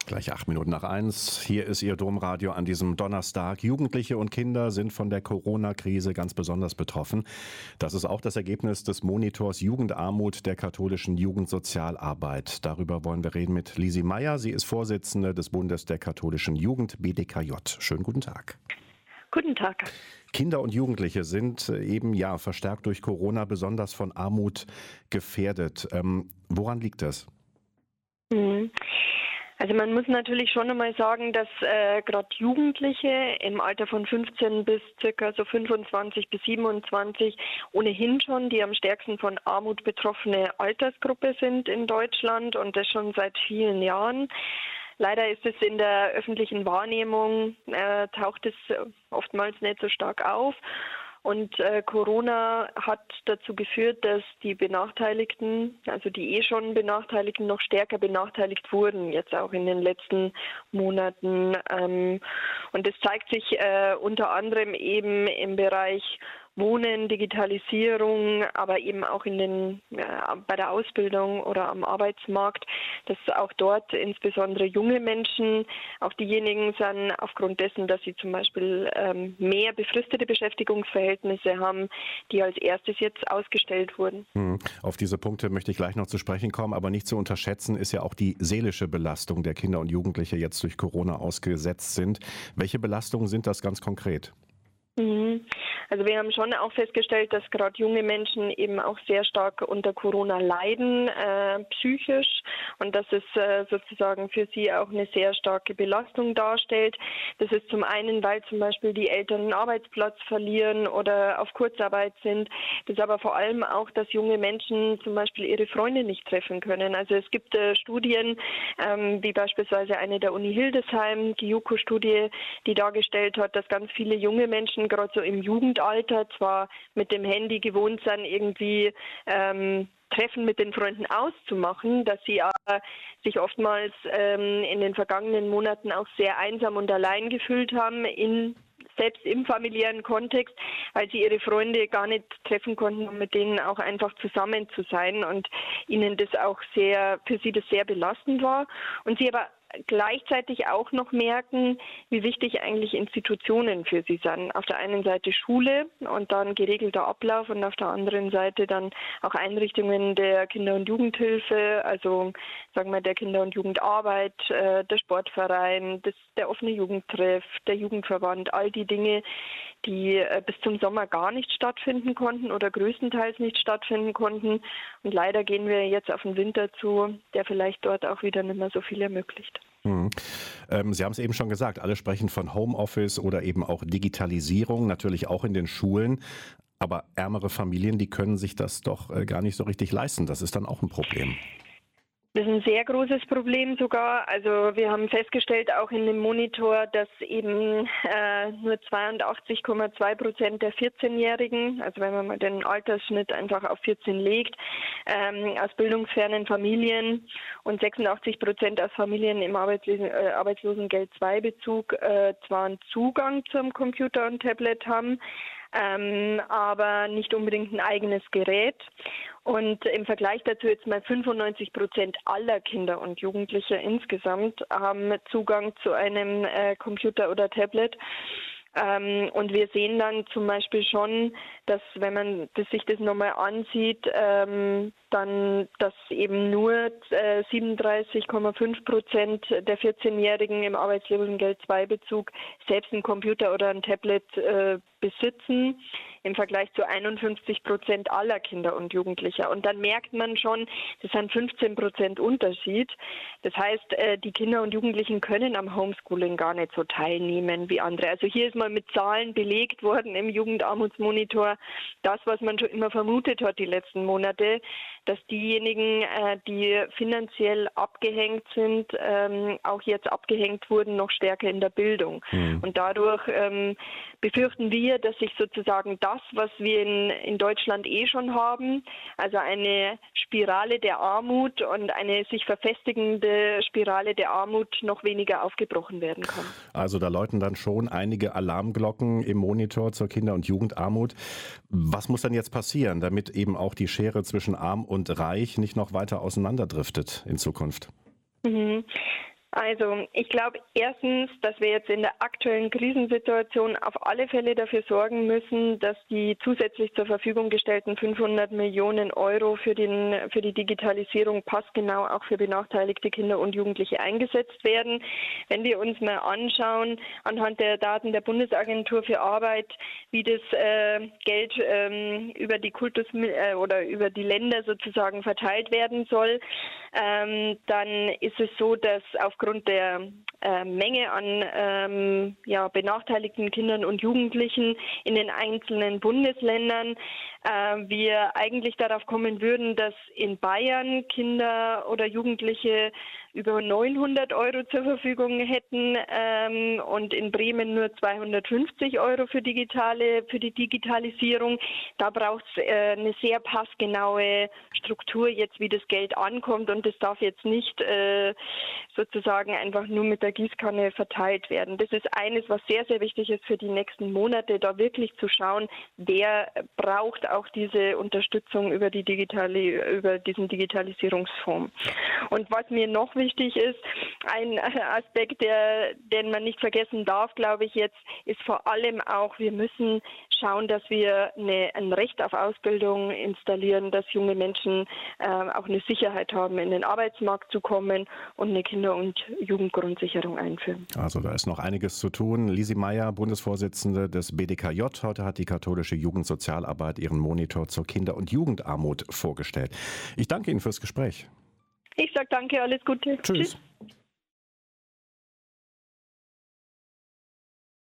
Gleich 8 Minuten nach 1. Hier ist Ihr Domradio an diesem Donnerstag. Jugendliche und Kinder sind von der Corona-Krise ganz besonders betroffen. Das ist auch das Ergebnis des Monitors Jugendarmut der katholischen Jugendsozialarbeit. Darüber wollen wir reden mit Lisi Meyer. Sie ist Vorsitzende des Bundes der katholischen Jugend BDKJ. Schönen guten Tag. Guten Tag. Kinder und Jugendliche sind eben verstärkt durch Corona besonders von Armut gefährdet. Woran liegt das? Also man muss natürlich schon einmal sagen, dass gerade Jugendliche im Alter von 15 bis circa so 25 bis 27 ohnehin schon die am stärksten von Armut betroffene Altersgruppe sind in Deutschland und das schon seit vielen Jahren. Leider ist es in der öffentlichen Wahrnehmung, taucht es oftmals nicht so stark auf. Und Corona hat dazu geführt, dass die Benachteiligten, also die schon Benachteiligten, noch stärker benachteiligt wurden, jetzt auch in den letzten Monaten. Und das zeigt sich unter anderem eben im Bereich Wohnen, Digitalisierung, aber eben auch bei der Ausbildung oder am Arbeitsmarkt, dass auch dort insbesondere junge Menschen, auch diejenigen sind aufgrund dessen, dass sie zum Beispiel mehr befristete Beschäftigungsverhältnisse haben, die als erstes jetzt ausgestellt wurden. Auf diese Punkte möchte ich gleich noch zu sprechen kommen, aber nicht zu unterschätzen ist ja auch die seelische Belastung der Kinder und Jugendliche jetzt durch Corona ausgesetzt sind. Welche Belastungen sind das ganz konkret? Also wir haben schon auch festgestellt, dass gerade junge Menschen eben auch sehr stark unter Corona leiden, psychisch, und dass es sozusagen für sie auch eine sehr starke Belastung darstellt. Das ist zum einen, weil zum Beispiel die Eltern einen Arbeitsplatz verlieren oder auf Kurzarbeit sind. Das ist aber vor allem auch, dass junge Menschen zum Beispiel ihre Freunde nicht treffen können. Also es gibt Studien, wie beispielsweise eine der Uni Hildesheim, die JUKO-Studie, die dargestellt hat, dass ganz viele junge Menschen gerade so im Jugendalter zwar mit dem Handy gewohnt sind, irgendwie Treffen mit den Freunden auszumachen, dass sie aber sich oftmals in den vergangenen Monaten auch sehr einsam und allein gefühlt haben, selbst im familiären Kontext, weil sie ihre Freunde gar nicht treffen konnten, um mit denen auch einfach zusammen zu sein und ihnen das auch für sie das sehr belastend war. Und sie aber gleichzeitig auch noch merken, wie wichtig eigentlich Institutionen für sie sind. Auf der einen Seite Schule und dann geregelter Ablauf und auf der anderen Seite dann auch Einrichtungen der Kinder- und Jugendhilfe, also sagen wir der Kinder- und Jugendarbeit, der Sportverein, der offene Jugendtreff, der Jugendverband, all die Dinge, die bis zum Sommer gar nicht stattfinden konnten oder größtenteils nicht stattfinden konnten. Und leider gehen wir jetzt auf den Winter zu, der vielleicht dort auch wieder nicht mehr so viel ermöglicht. Sie haben es eben schon gesagt, alle sprechen von Homeoffice oder eben auch Digitalisierung, natürlich auch in den Schulen. Aber ärmere Familien, die können sich das doch gar nicht so richtig leisten. Das ist dann auch ein Problem. Das ist ein sehr großes Problem sogar. Also wir haben festgestellt, auch in dem Monitor, dass eben nur 82,2% der 14-Jährigen, also wenn man mal den Altersschnitt einfach auf 14 legt, aus bildungsfernen Familien und 86% aus Familien im Arbeitslosengeld-II-Bezug zwar einen Zugang zum Computer und Tablet haben, aber nicht unbedingt ein eigenes Gerät. Und im Vergleich dazu jetzt mal 95% aller Kinder und Jugendliche insgesamt haben Zugang zu einem Computer oder Tablet. Und wir sehen dann zum Beispiel schon, dass wenn man sich das nochmal ansieht, dann, dass eben nur 37,5% der 14-Jährigen im Arbeitslosengeld-II-Bezug selbst einen Computer oder ein Tablet besitzen, im Vergleich zu 51% aller Kinder und Jugendlicher. Und dann merkt man schon, das sind 15% Unterschied. Das heißt, die Kinder und Jugendlichen können am Homeschooling gar nicht so teilnehmen wie andere. Also hier ist mal mit Zahlen belegt worden im Jugendarmutsmonitor, das, was man schon immer vermutet hat die letzten Monate, dass diejenigen, die finanziell abgehängt sind, auch jetzt abgehängt wurden, noch stärker in der Bildung. Und dadurch befürchten wir, dass sich sozusagen das, was wir in Deutschland schon haben, also eine Spirale der Armut und eine sich verfestigende Spirale der Armut noch weniger aufgebrochen werden kann. Also da läuten dann schon einige Alarmglocken im Monitor zur Kinder- und Jugendarmut. Was muss dann jetzt passieren, damit eben auch die Schere zwischen arm und reich nicht noch weiter auseinanderdriftet in Zukunft? Also ich glaube erstens, dass wir jetzt in der aktuellen Krisensituation auf alle Fälle dafür sorgen müssen, dass die zusätzlich zur Verfügung gestellten 500 Millionen Euro für die Digitalisierung passgenau auch für benachteiligte Kinder und Jugendliche eingesetzt werden. Wenn wir uns mal anschauen, anhand der Daten der Bundesagentur für Arbeit, wie das Geld über die oder über die Länder sozusagen verteilt werden soll, dann ist es so, dass aufgrund der Menge an benachteiligten Kindern und Jugendlichen in den einzelnen Bundesländern wir eigentlich darauf kommen würden, dass in Bayern Kinder oder Jugendliche über 900 Euro zur Verfügung hätten und in Bremen nur 250 Euro für die Digitalisierung. Da braucht es eine sehr passgenaue Struktur jetzt, wie das Geld ankommt, und das darf jetzt nicht sozusagen einfach nur mit der Gießkanne verteilt werden. Das ist eines, was sehr, sehr wichtig ist für die nächsten Monate, da wirklich zu schauen, wer braucht auch diese Unterstützung über diesen Digitalisierungsfonds. Und was mir noch wichtig ist, ein Aspekt, den man nicht vergessen darf, glaube ich jetzt, ist vor allem auch, wir müssen schauen, dass wir ein Recht auf Ausbildung installieren, dass junge Menschen auch eine Sicherheit haben, in den Arbeitsmarkt zu kommen und eine Kinder- und Jugendgrundsicherung einführen. Also da ist noch einiges zu tun. Lisi Meyer, Bundesvorsitzende des BDKJ. Heute hat die katholische Jugendsozialarbeit ihren Monitor zur Kinder- und Jugendarmut vorgestellt. Ich danke Ihnen fürs Gespräch. Ich sage danke, alles Gute. Tschüss.